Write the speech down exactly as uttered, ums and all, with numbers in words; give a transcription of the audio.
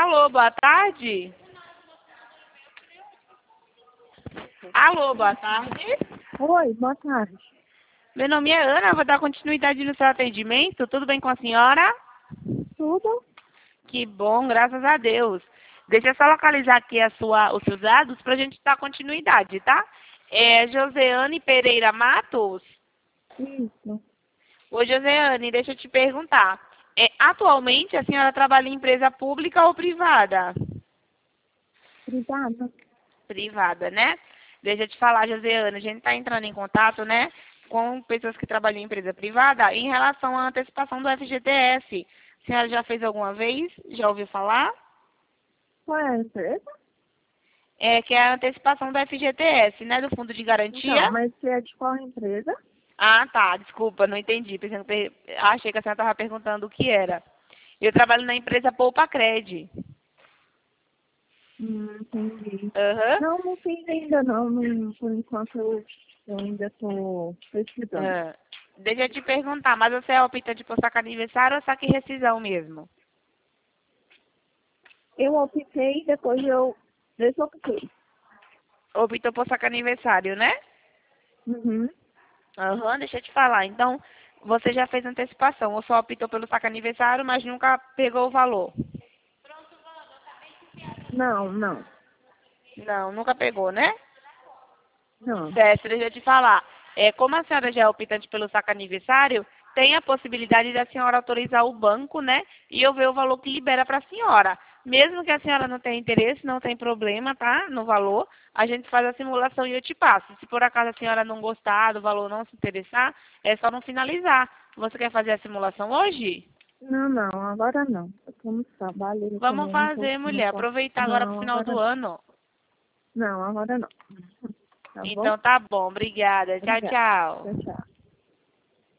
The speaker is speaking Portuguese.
Alô, boa tarde. Alô, boa tarde. Oi, boa tarde. Meu nome é Ana, vou dar continuidade no seu atendimento. Tudo bem com a senhora? Tudo? Que bom, graças a Deus. Deixa eu só localizar aqui a sua, os seus dados para a gente dar continuidade, tá? É Joseane Pereira Matos? Isso. Ô, Joseane, deixa eu te perguntar. É, atualmente a senhora trabalha em empresa pública ou privada? Obrigada. Privada, né? Deixa eu te falar, Joseane, a gente está entrando em contato, né, com pessoas que trabalham em empresa privada em relação à antecipação do F G T S. A senhora já fez alguma vez? Já ouviu falar? Qual é a empresa? É que é a antecipação do F G T S, né, do Fundo de Então, Garantia. mas você é de qual empresa? Ah, tá, desculpa, não entendi. Pensando que- Achei que a senhora estava perguntando o que era. Eu trabalho na empresa Poupa Cred. Hum, entendi. Aham. Não, não fiz ainda não. não por enquanto eu, eu ainda estou pesquisando. Ah, deixa eu te perguntar, mas você é optante por saque aniversário ou saque rescisão mesmo? Eu optei, depois eu desoptei. Optou por saque aniversário, né? Uhum. Aham, deixa eu te falar. Então, você já fez antecipação, ou só optou pelo saque aniversário, mas nunca pegou o valor? Não, não. Não, nunca pegou, né? Não. Certo, deixa eu te falar. É, como a senhora já é optante pelo saque aniversário, tem a possibilidade da senhora autorizar o banco, né? E eu ver o valor que libera para a senhora. Mesmo que a senhora não tenha interesse, não tem problema, tá? No valor, a gente faz a simulação e eu te passo. Se por acaso a senhora não gostar do valor, não se interessar, é só não finalizar. Você quer fazer a simulação hoje? Não, não, agora não. Eu tô no trabalho, eu Vamos também não posso, fazer, não mulher. posso. Aproveitar agora pro Não, final agora do não. ano. Não, agora não. Tá bom? Então tá bom, obrigada. Tchau, Obrigada. tchau. Tchau, tchau.